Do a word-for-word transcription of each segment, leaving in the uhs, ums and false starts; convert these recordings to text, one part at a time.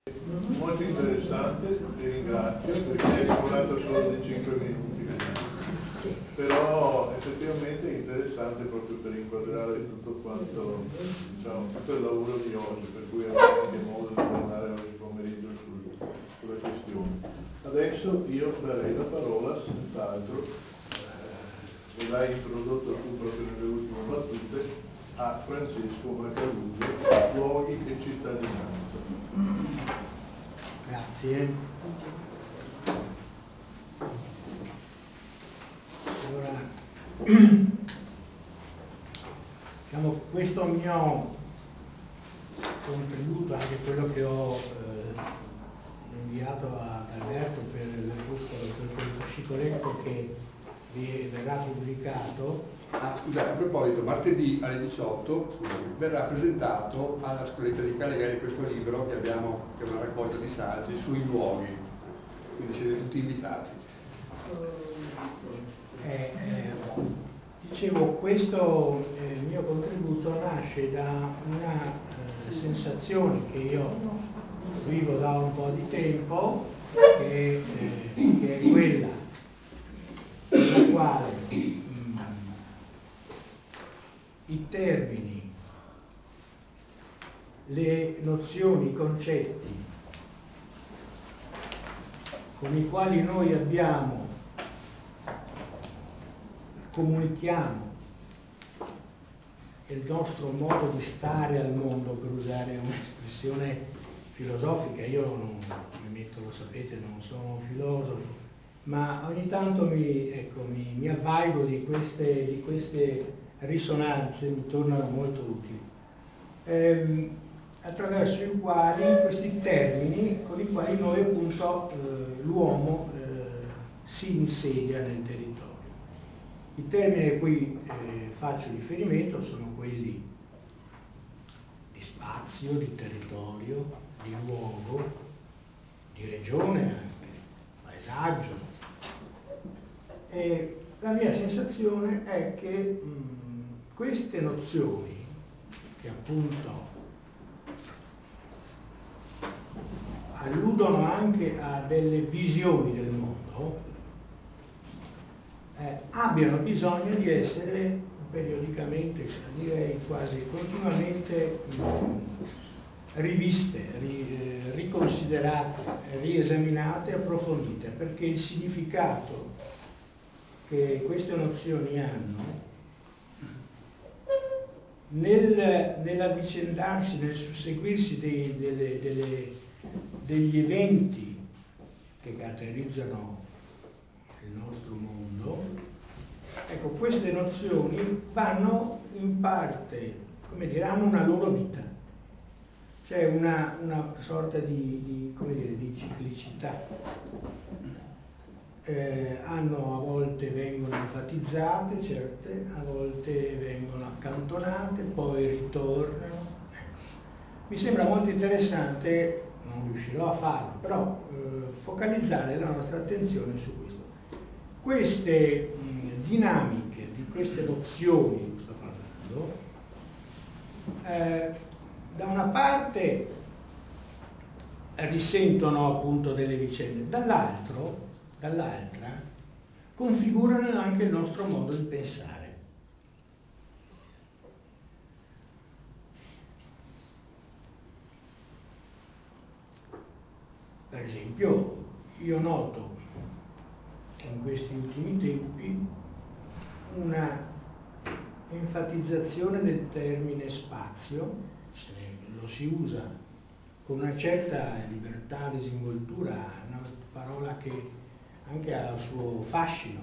Molto interessante, ti ringrazio perché hai parlato solo di cinque minuti, però effettivamente è interessante proprio per inquadrare tutto quanto, diciamo, tutto il lavoro di oggi, per cui avremo anche modo di parlare oggi pomeriggio sul, sulla questione. Adesso io darei la parola, senz'altro, eh, e l'hai introdotto tu proprio nelle ultime battute, a Francesco Macaluso, Luoghi e cittadinanza. Grazie. Allora, diciamo, questo mio contributo, anche quello che ho eh, inviato ad Alberto per quel fascicoletto che vi verrà pubblicato. Ah, scusa, a proposito, martedì alle diciotto scusami, verrà presentato alla Scoletta di Cagliari questo libro che abbiamo, che è una raccolta di saggi sui luoghi, quindi siete tutti invitati. Eh, eh, dicevo, questo eh, mio contributo nasce da una eh, sensazione che io vivo da un po' di tempo, che, eh, che è quella nella quale mh, i termini, le nozioni, i concetti con i quali noi abbiamo, comunichiamo il nostro modo di stare al mondo, per usare un'espressione filosofica. Io non mi metto, lo sapete, non sono un filosofo, ma ogni tanto mi, ecco, mi, mi avvalgo di queste, di queste risonanze, mi tornano molto utili, ehm, attraverso i quali, questi termini con i quali noi appunto eh, l'uomo eh, si insedia nel territorio. I termini a cui eh, faccio riferimento sono quelli di spazio, di territorio, di luogo, di regione anche, paesaggio. E la mia sensazione è che mh, queste nozioni, che appunto alludono anche a delle visioni del mondo, eh, abbiano bisogno di essere periodicamente, direi quasi continuamente, mh, riviste, ri, eh, riconsiderate, riesaminate, approfondite, perché il significato che queste nozioni hanno nel, nell'avvicendarsi, nel susseguirsi dei, delle, delle, degli eventi che caratterizzano il nostro mondo, ecco, queste nozioni vanno in parte, come dire, hanno una loro vita, c'è una, una sorta di, di, come dire, di ciclicità. Eh, hanno, a volte vengono enfatizzate, certe, a volte vengono accantonate, poi ritornano. Mi sembra molto interessante, non riuscirò a farlo, però eh, focalizzare la nostra attenzione su questo. Queste mh, dinamiche, di queste nozioni di cui sto parlando, eh, da una parte risentono appunto delle vicende, dall'altro dall'altra configurano anche il nostro modo di pensare. Per esempio, io noto in questi ultimi tempi una enfatizzazione del termine spazio, se lo si usa con una certa libertà, disinvoltura, una parola che anche ha il suo fascino.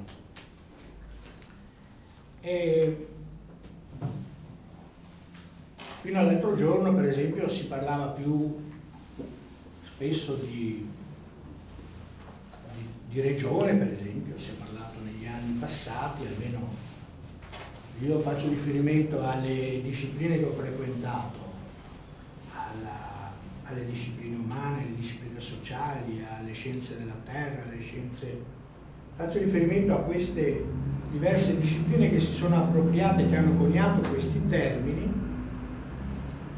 E fino all'altro giorno, per esempio, si parlava più spesso di, di, di regione, per esempio, si è parlato negli anni passati, almeno io faccio riferimento alle discipline che ho frequentato, alla, alle discipline umane, alle discipline sociali, alle scienze della terra, alle scienze... Faccio riferimento a queste diverse discipline che si sono appropriate, che hanno coniato questi termini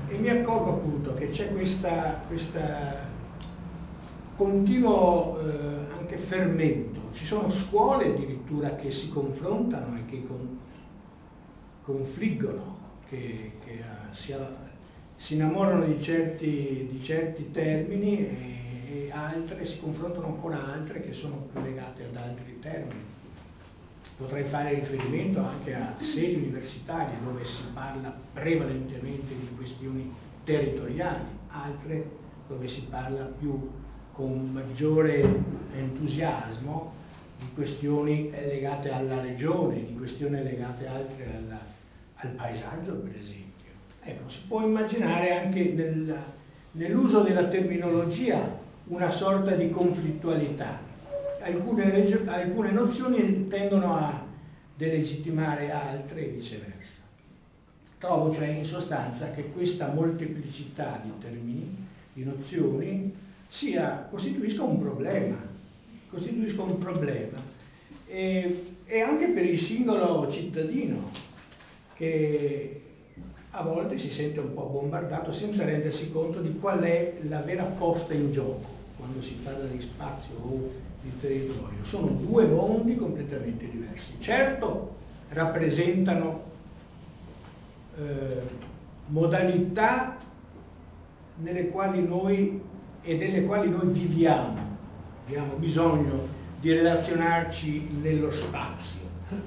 e mi accorgo appunto che c'è questa, questa continuo eh, anche fermento. Ci sono scuole addirittura che si confrontano e che con, confliggono, che, che uh, si, si innamorano di certi, di certi termini e, e altre si confrontano con altre che sono più legate ad altri termini. Potrei fare riferimento anche a sedi universitarie dove si parla prevalentemente di questioni territoriali, altre dove si parla più con maggiore entusiasmo di questioni legate alla regione, di questioni legate altre alla, al paesaggio, per esempio. Ecco, si può immaginare anche nel, nell'uso della terminologia una sorta di conflittualità. Alcune, regio- alcune nozioni tendono a delegittimare altre e viceversa. Trovo cioè in sostanza che questa molteplicità di termini, di nozioni, sia, costituisca un problema, costituisca un problema e, e anche per il singolo cittadino che a volte si sente un po' bombardato senza rendersi conto di qual è la vera posta in gioco quando si parla di spazio o di territorio. Sono due mondi completamente diversi. Certo, rappresentano eh, modalità nelle quali noi e delle quali noi viviamo. Abbiamo bisogno di relazionarci nello spazio.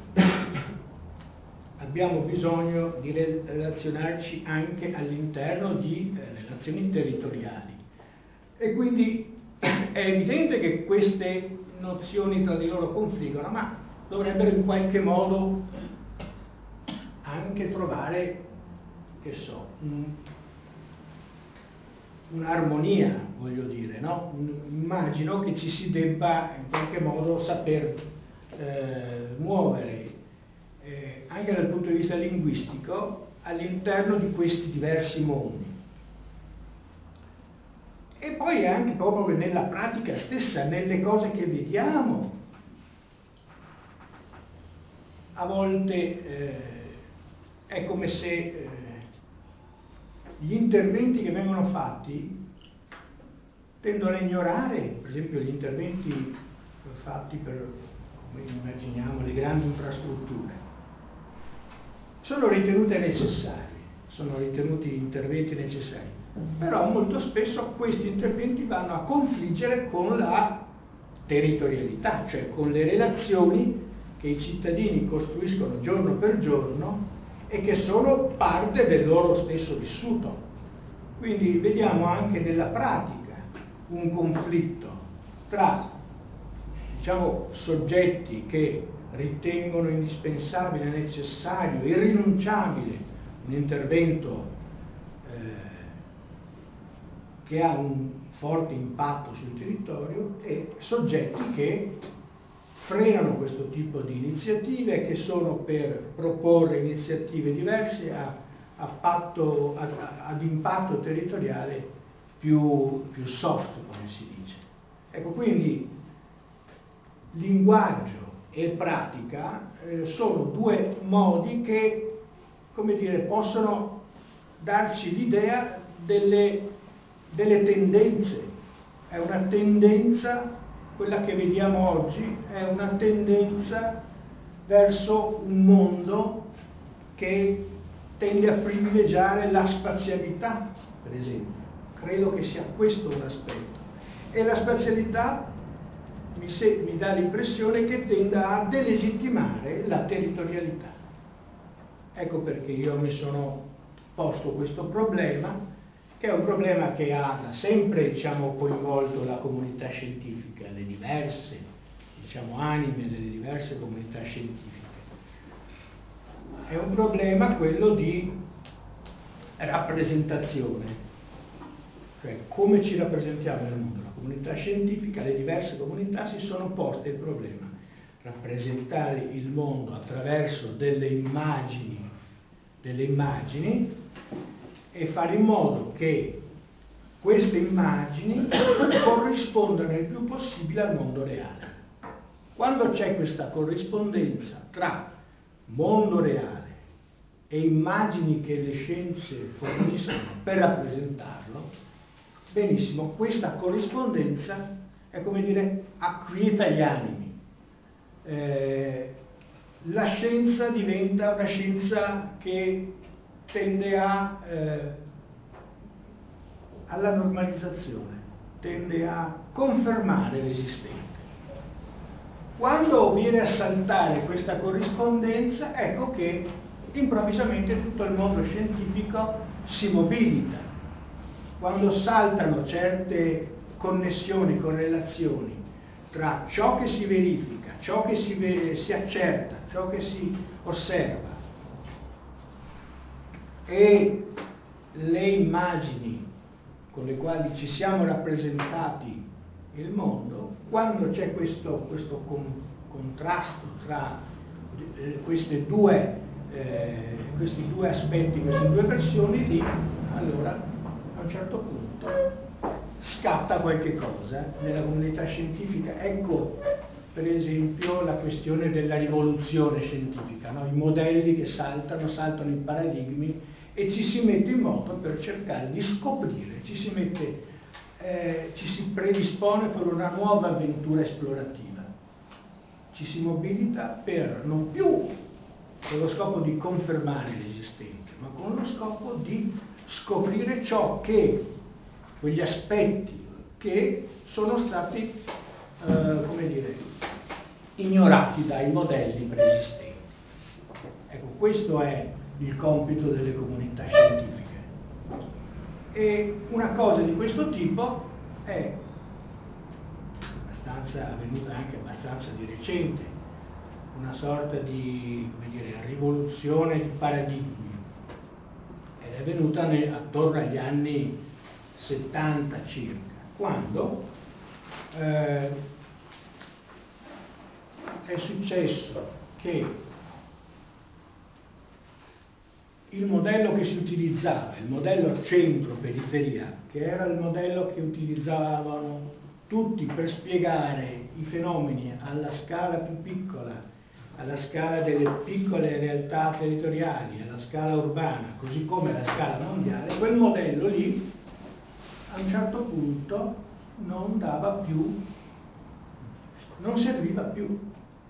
Abbiamo bisogno di relazionarci anche all'interno di eh, relazioni territoriali. E quindi è evidente che queste nozioni tra di loro confliggono, ma dovrebbero in qualche modo anche trovare, che so, un, un'armonia, voglio dire, no? Immagino che ci si debba in qualche modo saper eh, muovere eh, anche dal punto di vista linguistico all'interno di questi diversi mondi. E poi anche proprio nella pratica stessa, nelle cose che vediamo. A volte eh, è come se eh, gli interventi che vengono fatti tendono a ignorare, per esempio, gli interventi fatti per, come immaginiamo, le grandi infrastrutture. Sono ritenute necessarie, sono ritenuti interventi necessari. Però molto spesso questi interventi vanno a confliggere con la territorialità, cioè con le relazioni che i cittadini costruiscono giorno per giorno e che sono parte del loro stesso vissuto. Quindi vediamo anche nella pratica un conflitto tra, diciamo, soggetti che ritengono indispensabile, necessario, irrinunciabile un intervento che ha un forte impatto sul territorio e soggetti che frenano questo tipo di iniziative, che sono per proporre iniziative diverse a, a patto, a, a, ad impatto territoriale più, più soft, come si dice. Ecco, quindi linguaggio e pratica eh, sono due modi che, come dire, possono darci l'idea delle delle tendenze. È una tendenza, quella che vediamo oggi, è una tendenza verso un mondo che tende a privilegiare la spazialità, per esempio. Credo che sia questo un aspetto. E la spazialità mi, se, mi dà l'impressione che tenda a delegittimare la territorialità. Ecco perché io mi sono posto questo problema, che è un problema che ha da sempre, diciamo, coinvolto la comunità scientifica, le diverse, diciamo, anime delle diverse comunità scientifiche. È un problema quello di rappresentazione, cioè come ci rappresentiamo nel mondo. La comunità scientifica, le diverse comunità si sono poste il problema: rappresentare il mondo attraverso delle immagini, delle immagini e fare in modo che queste immagini corrispondano il più possibile al mondo reale. Quando c'è questa corrispondenza tra mondo reale e immagini che le scienze forniscono per rappresentarlo, benissimo, questa corrispondenza è come dire acquieta gli animi. Eh, la scienza diventa una scienza che tende a, eh, alla normalizzazione, tende a confermare l'esistente. Quando viene a saltare questa corrispondenza, ecco che improvvisamente tutto il mondo scientifico si mobilita. Quando saltano certe connessioni, correlazioni tra ciò che si verifica, ciò che si, ve- si accerta, ciò che si osserva e le immagini con le quali ci siamo rappresentati il mondo, quando c'è questo, questo con- contrasto tra eh, queste due, eh, questi due aspetti, queste due versioni lì, allora a un certo punto scatta qualche cosa nella comunità scientifica. Ecco per esempio la questione della rivoluzione scientifica, no? I modelli che saltano, saltano i paradigmi e ci si mette in moto per cercare di scoprire, ci si mette, eh, ci si predispone per una nuova avventura esplorativa, ci si mobilita per non più con lo scopo di confermare l'esistente, ma con lo scopo di scoprire ciò che, quegli aspetti che sono stati, eh, come dire, ignorati dai modelli preesistenti. Ecco, questo è il compito delle comunità scientifiche. E una cosa di questo tipo è abbastanza avvenuta anche abbastanza di recente, una sorta di, come dire, rivoluzione di paradigmi, ed è venuta ne, attorno agli anni settanta circa, quando eh, è successo che il modello che si utilizzava, il modello centro-periferia, che era il modello che utilizzavano tutti per spiegare i fenomeni alla scala più piccola, alla scala delle piccole realtà territoriali, alla scala urbana, così come alla scala mondiale, quel modello lì a un certo punto non dava più, non serviva più.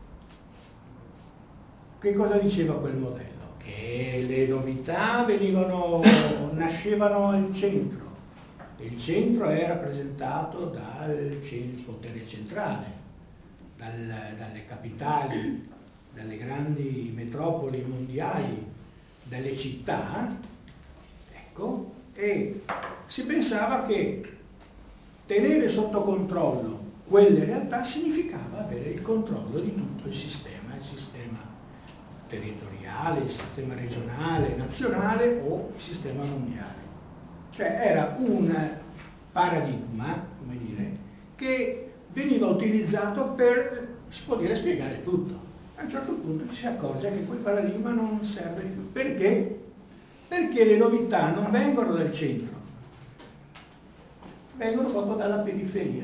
Che cosa diceva quel modello? Che le novità venivano, nascevano al centro. Il centro è rappresentato dal potere centrale, dal, dalle capitali, dalle grandi metropoli mondiali, dalle città, ecco, e si pensava che tenere sotto controllo quelle realtà significava avere il controllo di tutto il sistema, il sistema territoriale, il sistema regionale, nazionale o il sistema mondiale. Cioè era un paradigma, come dire, che veniva utilizzato per, si può dire, spiegare tutto. A un certo punto ci si accorge che quel paradigma non serve più. Perché? Perché le novità non vengono dal centro, vengono proprio dalla periferia.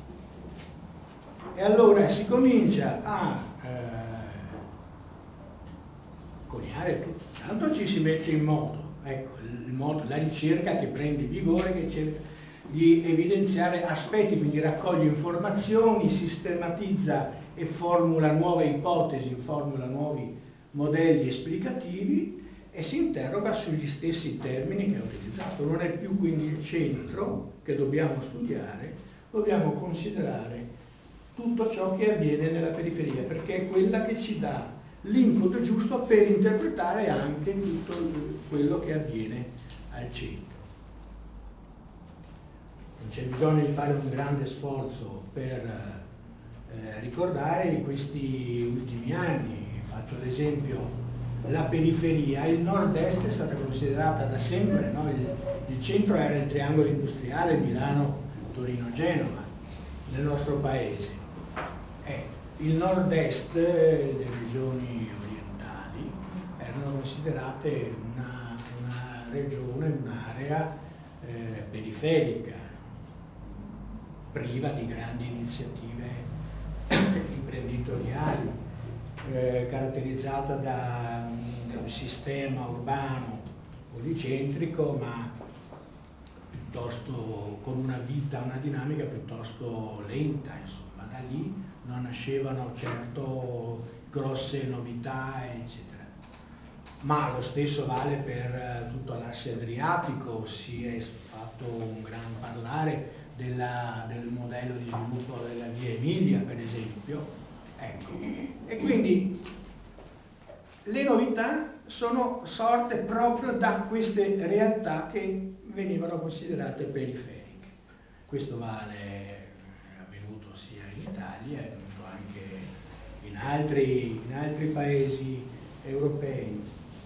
E allora si comincia a eh, coniare tutto. Tanto ci si mette in moto, ecco, il modo, la ricerca che prende vigore, che cerca di evidenziare aspetti, quindi raccoglie informazioni, sistematizza e formula nuove ipotesi, formula nuovi modelli esplicativi e si interroga sugli stessi termini che ha utilizzato. Non è più quindi il centro che dobbiamo studiare, dobbiamo considerare tutto ciò che avviene nella periferia, perché è quella che ci dà l'input giusto per interpretare anche tutto quello che avviene al centro. Non c'è bisogno di fare un grande sforzo per eh, ricordare in questi ultimi anni. Faccio l'esempio, la periferia, il nord-est è stata considerata da sempre, no? il, il centro era il triangolo industriale Milano, Torino, Genova nel nostro paese. Eh, il nord-est, le regioni orientali, erano considerate una, una regione, un'area eh, periferica, priva di grandi iniziative imprenditoriali, eh, caratterizzata da, da sistema urbano policentrico, ma piuttosto con una vita, una dinamica piuttosto lenta, insomma. Da lì non nascevano certo grosse novità, eccetera. Ma lo stesso vale per tutto l'asse adriatico. Si è fatto un gran parlare della, del modello di sviluppo della via Emilia, per esempio. Ecco. E quindi le novità sono sorte proprio da queste realtà che venivano considerate periferiche. Questo vale, è avvenuto sia in Italia, è avvenuto anche in altri, in altri paesi europei.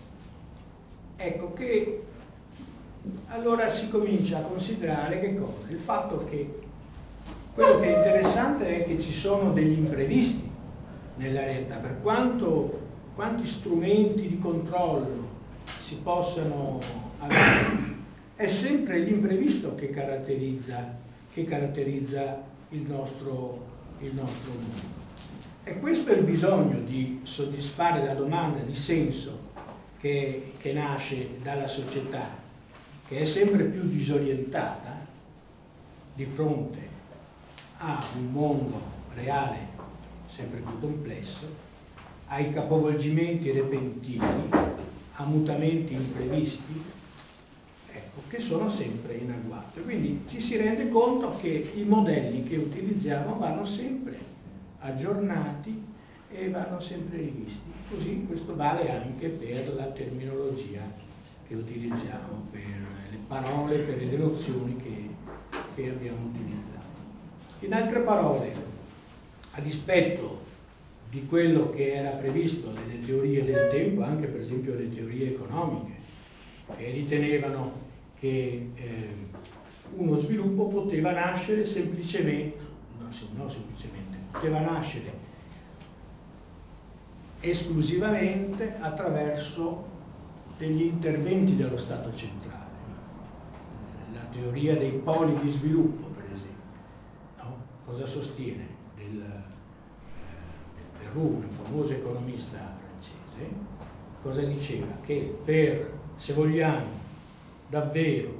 Ecco che allora si comincia a considerare che cosa? Il fatto che quello che è interessante è che ci sono degli imprevisti nella realtà, per quanto quanti strumenti di controllo si possano avere, è sempre l'imprevisto che caratterizza, che caratterizza il nostro, il nostro mondo. E questo è il bisogno di soddisfare la domanda di senso che, che nasce dalla società, che è sempre più disorientata di fronte a un mondo reale sempre più complesso, ai capovolgimenti repentini, a mutamenti imprevisti, ecco, che sono sempre in agguato. Quindi ci si rende conto che i modelli che utilizziamo vanno sempre aggiornati e vanno sempre rivisti. Così questo vale anche per la terminologia che utilizziamo, per le parole, per le nozioni che, che abbiamo utilizzato. In altre parole, a dispetto di quello che era previsto nelle teorie del tempo, anche per esempio le teorie economiche, che ritenevano che eh, uno sviluppo poteva nascere semplicemente, no, no semplicemente, poteva nascere esclusivamente attraverso degli interventi dello Stato centrale. La teoria dei poli di sviluppo, per esempio, no? Cosa sostiene? Del, un famoso economista francese, cosa diceva? Che per, se vogliamo davvero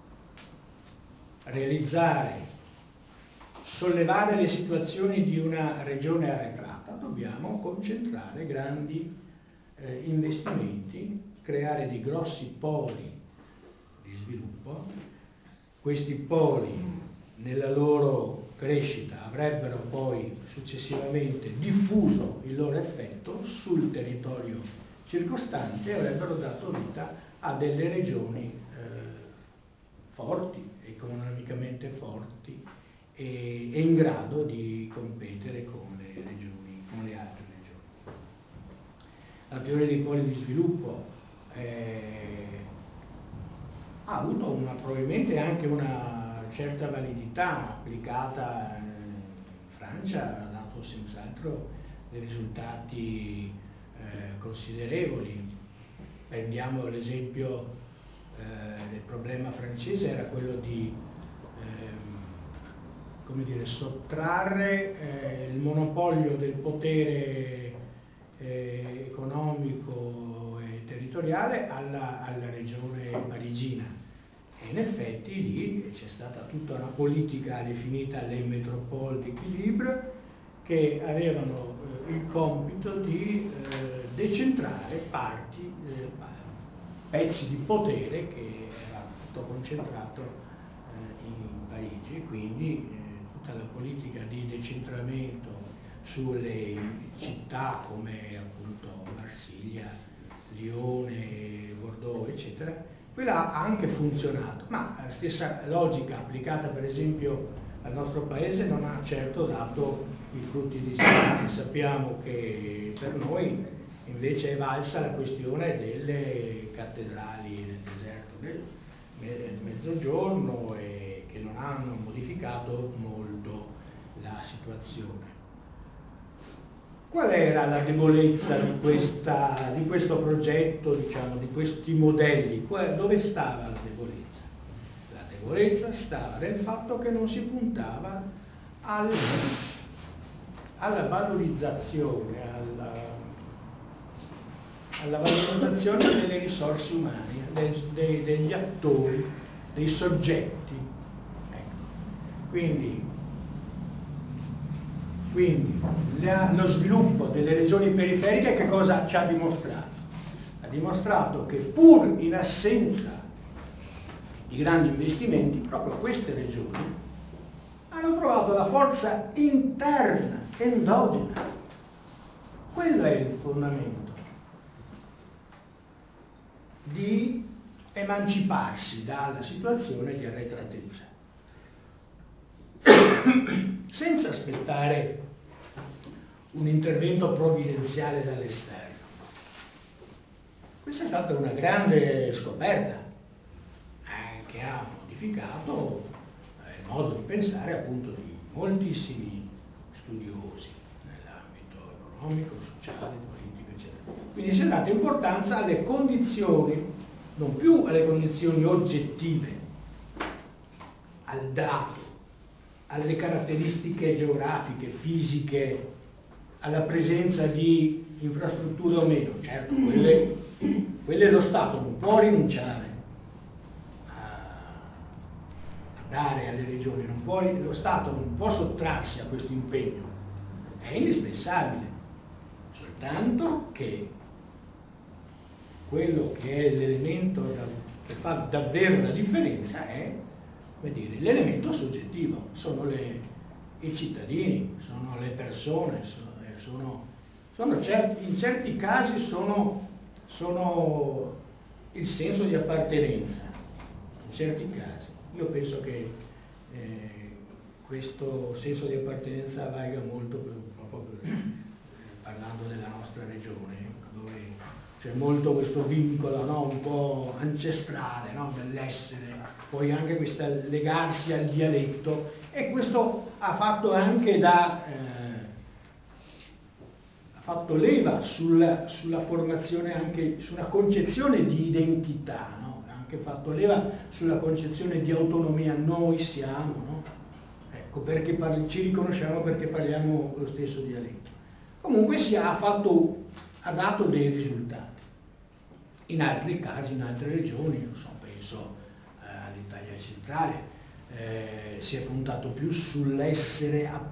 realizzare, sollevare le situazioni di una regione arretrata, dobbiamo concentrare grandi eh, investimenti, creare dei grossi poli di sviluppo. Questi poli nella loro crescita avrebbero poi successivamente diffuso il loro effetto sul territorio circostante e avrebbero dato vita a delle regioni eh, forti, economicamente forti e, e in grado di competere con le regioni, con le altre regioni. La teoria dei poli di sviluppo eh, ha avuto una, probabilmente anche una certa validità applicata in Francia, ha dato senz'altro dei risultati eh, considerevoli. Prendiamo l'esempio eh, del problema francese, era quello di eh, come dire, sottrarre eh, il monopolio del potere eh, economico e territoriale alla, alla regione parigina. E in effetti lì c'è stata tutta una politica definita les métropoles d'équilibre che avevano eh, il compito di eh, decentrare parti, eh, pezzi di potere che era tutto concentrato eh, in Parigi, e quindi eh, tutta la politica di decentramento sulle città come appunto Marsiglia, Lione, Bordeaux, eccetera, quella ha anche funzionato, ma la stessa logica applicata per esempio al nostro paese non ha certo dato i frutti desiderati. Sappiamo che per noi invece è valsa la questione delle cattedrali nel deserto del Mezzogiorno e che non hanno modificato molto la situazione. Qual era la debolezza di, questa, di questo progetto, diciamo, di questi modelli? Dove stava la debolezza? La debolezza stava nel fatto che non si puntava al, alla valorizzazione, alla, alla valutazione delle risorse umane, dei, dei, degli attori, dei soggetti. Ecco. Quindi, quindi la, lo sviluppo delle regioni periferiche che cosa ci ha dimostrato? Ha dimostrato che pur in assenza di grandi investimenti, proprio queste regioni hanno trovato la forza interna, endogena. Quello è il fondamento di emanciparsi dalla situazione di arretratezza, senza aspettare un intervento provvidenziale dall'esterno. Questa è stata una grande scoperta eh, che ha modificato eh, il modo di pensare appunto di moltissimi studiosi nell'ambito economico, sociale, politico, eccetera. Quindi si è data importanza alle condizioni, non più alle condizioni oggettive, al dato, alle caratteristiche geografiche, fisiche, alla presenza di infrastrutture o meno. Certo, quelle, quelle lo Stato non può rinunciare a, a dare alle regioni, non può, lo Stato non può sottrarsi a questo impegno, è indispensabile, soltanto che quello che è l'elemento da, che fa davvero la differenza è, come dire, l'elemento soggettivo, sono le, i cittadini, sono le persone, sono, sono, sono certi, in certi casi sono, sono il senso di appartenenza, in certi casi. Io penso che eh, questo senso di appartenenza valga molto per, proprio per, parlando della nostra regione, dove c'è molto questo vincolo, no? Un po' ancestrale, no? Dell'essere, poi anche questo legarsi al dialetto, e questo ha fatto anche da eh, ha fatto leva sulla, sulla formazione, anche su una concezione di identità, no? Ha anche fatto leva sulla concezione di autonomia. Noi siamo, no? Ecco, perché parli, ci riconosciamo perché parliamo lo stesso dialetto. Comunque si ha fatto, ha dato dei risultati. In altri casi, in altre regioni, non so, penso eh, all'Italia centrale, eh, si è puntato più sull'essere, a,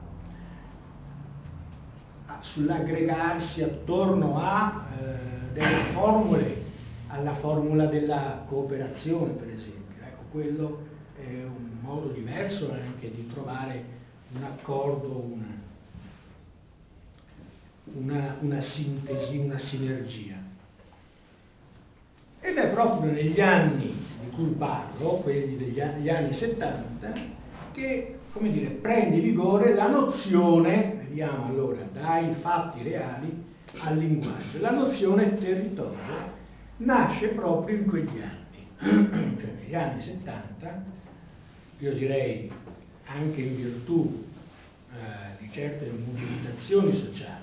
a, sull'aggregarsi attorno a eh, delle formule, alla formula della cooperazione, per esempio. Ecco, quello è un modo diverso anche di trovare un accordo, una, una, una sintesi, una sinergia. Ed è proprio negli anni di cui parlo, quelli degli anni, anni settanta, che, come dire, prende vigore la nozione, vediamo allora, dai fatti reali al linguaggio, la nozione territorio nasce proprio in quegli anni, cioè negli anni settanta, io direi anche in virtù eh, di certe mobilitazioni sociali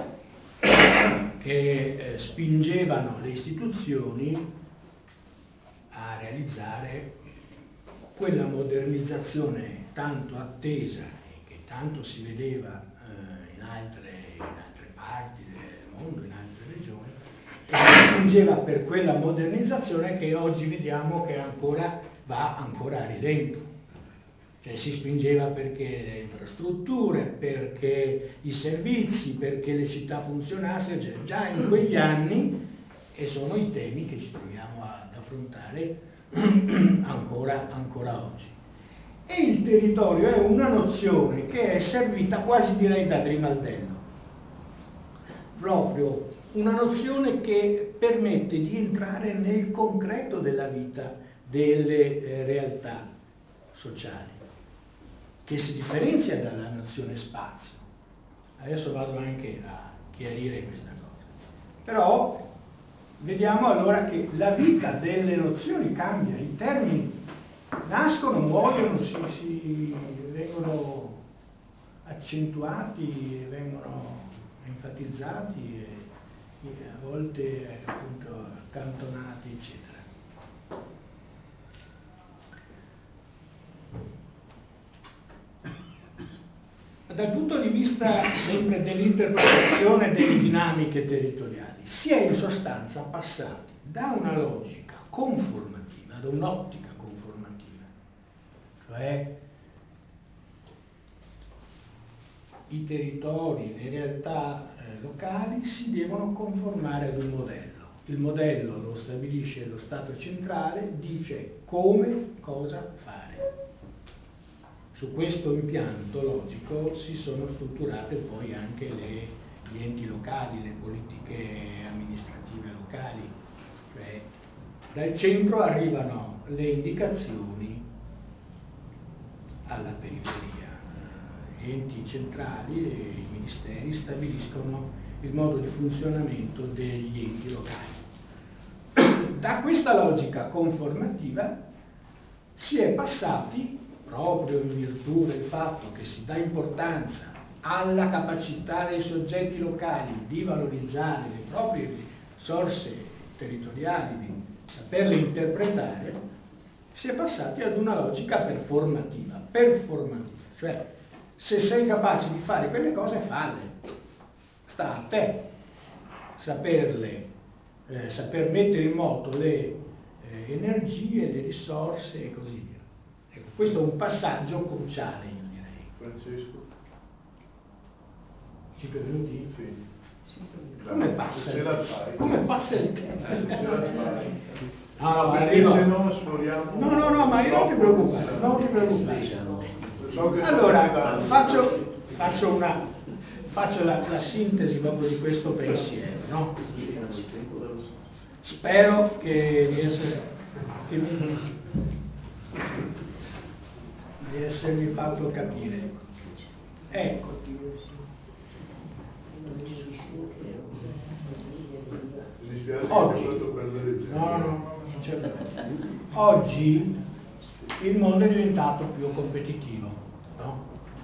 che eh, spingevano le istituzioni a realizzare quella modernizzazione tanto attesa e che tanto si vedeva eh, in, altre, in altre parti del mondo, in altre regioni, e si spingeva per quella modernizzazione che oggi vediamo che ancora va ancora a rilento. Cioè si spingeva perché le infrastrutture, perché i servizi, perché le città funzionassero, cioè già in quegli anni, e sono i temi che ci troviamo ad affrontare ancora, ancora oggi. E il territorio è una nozione che è servita quasi direi da grimaldello, proprio una nozione che permette di entrare nel concreto della vita delle eh, realtà sociali, che si differenzia dalla nozione spazio. Adesso vado anche a chiarire questa cosa. Però vediamo allora che la vita delle nozioni cambia, i termini nascono, muoiono, si, si vengono accentuati, vengono enfatizzati e, e a volte appunto accantonati, eccetera. dal punto di vista sempre dell'interpretazione delle dinamiche territoriali, si è in sostanza passati da una logica conformativa ad un'ottica conformativa, cioè i territori, le realtà eh, locali si devono conformare ad un modello. Il modello lo stabilisce lo Stato centrale, dice come, cosa fare. Su questo impianto logico si sono strutturate poi anche le, gli enti locali, le politiche amministrative locali, cioè dal centro arrivano le indicazioni alla periferia. Gli enti centrali e i ministeri stabiliscono il modo di funzionamento degli enti locali. Da questa logica conformativa si è passati, proprio in virtù del fatto che si dà importanza alla capacità dei soggetti locali di valorizzare le proprie risorse territoriali, di saperle interpretare, si è passati ad una logica performativa, performativa, cioè se sei capace di fare quelle cose, falle. Sta a te saperle, eh, saper mettere in moto le eh, energie, le risorse e così via. Ecco, questo è un passaggio cruciale, io direi. Francesco? Cinque minuti? Sì. Come passa? Se la fai. Come passa il tempo? Se la fai. No, no, ma Perché arrivo. se no sforiamo. No, no, no, ma io non ti preoccupare, non ti preoccupare. So che Allora, faccio, faccio, una, faccio la, la sintesi proprio di questo pensiero, no? Spero che di, essere, che mi, di essermi fatto capire. Ecco, Mi dispiace Oggi. che ho fatto perdere il tempo. no, no, no, certamente. Oggi il mondo è diventato più competitivo, no?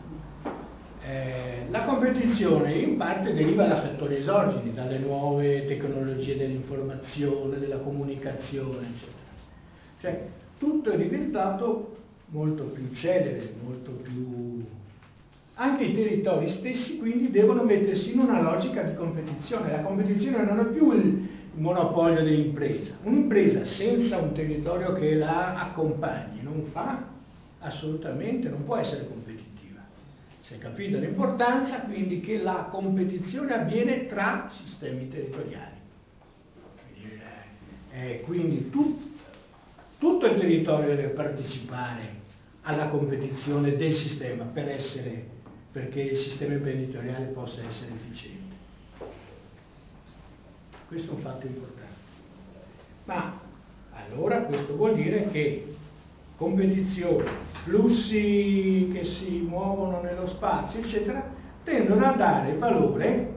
Eh, la competizione in parte deriva da fattori esogeni, dalle nuove tecnologie dell'informazione, della comunicazione, eccetera. Cioè, tutto è diventato molto più celere, molto più... Anche i territori stessi quindi devono mettersi in una logica di competizione. La competizione non è più il monopolio dell'impresa. Un'impresa senza un territorio che la accompagni non fa assolutamente, non può essere competitiva. Si è capito l'importanza quindi che la competizione avviene tra sistemi territoriali. Quindi, eh, eh, quindi tu, tutto il territorio deve partecipare alla competizione del sistema per essere, perché il sistema imprenditoriale possa essere efficiente. Questo è un fatto importante. Ma allora questo vuol dire che competizione, flussi che si muovono nello spazio, eccetera, tendono a dare valore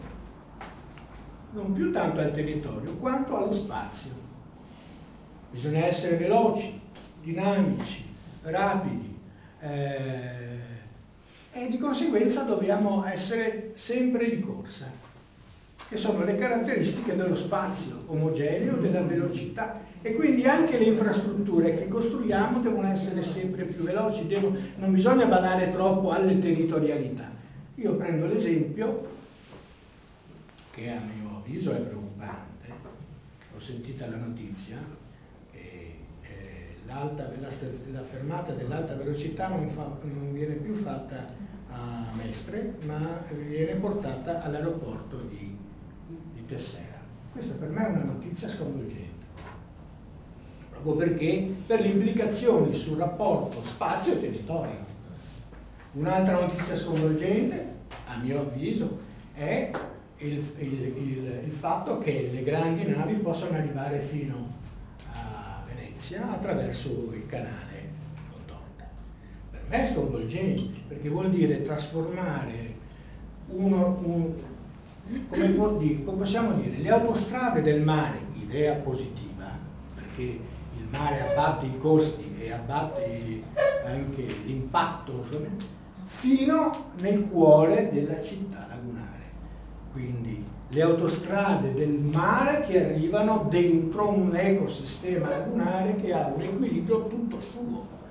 non più tanto al territorio quanto allo spazio. Bisogna essere veloci, dinamici, rapidi, eh, e di conseguenza dobbiamo essere sempre di corsa, che sono le caratteristiche dello spazio omogeneo, della velocità, e quindi anche le infrastrutture che costruiamo devono essere sempre più veloci, devono, non bisogna badare troppo alle territorialità. Io prendo l'esempio, che a mio avviso è preoccupante, ho sentito la notizia, che eh, l'alta, la, la fermata dell'alta velocità non, fa, non viene più fatta a Mestre, ma viene portata all'aeroporto di, di Tessera. Questa per me è una notizia sconvolgente, proprio perché per le implicazioni sul rapporto spazio e territorio. Un'altra notizia sconvolgente, a mio avviso, è il, il, il, il fatto che le grandi navi possono arrivare fino a Venezia attraverso il canale Contorta. Per me è sconvolgente, perché vuol dire trasformare uno, un, come, può dire, come possiamo dire, le autostrade del mare, idea positiva, perché il mare abbatte i costi e abbatte anche l'impatto, fino nel cuore della città lagunare. Quindi le autostrade del mare che arrivano dentro un ecosistema lagunare che ha un equilibrio tutto suo, praticamente.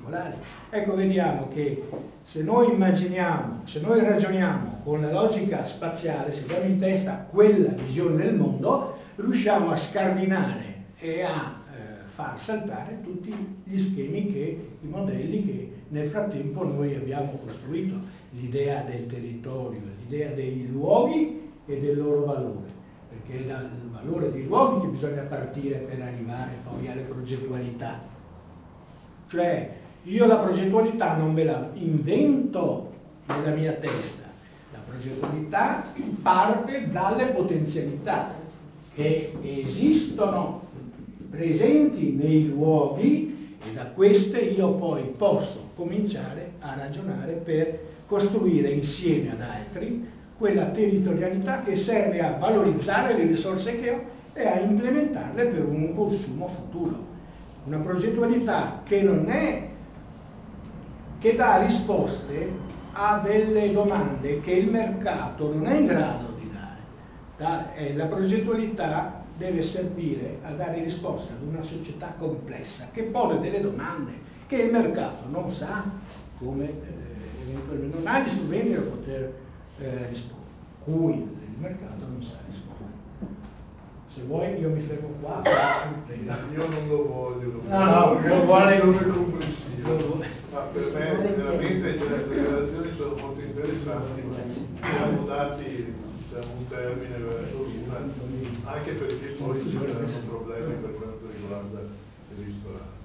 particolari. Ecco, vediamo che se noi immaginiamo, se noi ragioniamo con la logica spaziale, se abbiamo in testa quella visione del mondo, riusciamo a scardinare e a eh, far saltare tutti gli schemi, che, i modelli che nel frattempo noi abbiamo costruito, l'idea del territorio, l'idea dei luoghi e del loro valore, perché è dal valore dei luoghi che bisogna partire per arrivare poi alle progettualità. Cioè, io la progettualità non me la invento nella mia testa, la progettualità parte dalle potenzialità che esistono presenti nei luoghi, e da queste io poi posso cominciare a ragionare per costruire insieme ad altri quella territorialità che serve a valorizzare le risorse che ho e a implementarle per un consumo futuro. Una progettualità che non è, che dà risposte a delle domande che il mercato non è in grado di dare. Da, eh, la progettualità deve servire a dare risposte ad una società complessa che pone delle domande che il mercato non sa come eh, eventualmente non ha gli strumenti per poter eh, rispondere, cui il mercato non sa rispondere. Se vuoi io mi fermo qua. Io non lo voglio. No, no, non vuole. Ma per me veramente le relazioni sono molto interessanti, ma siamo dati, diciamo, un termine verso l'una, anche perché poi ci saranno problemi per quanto riguarda il ristorante.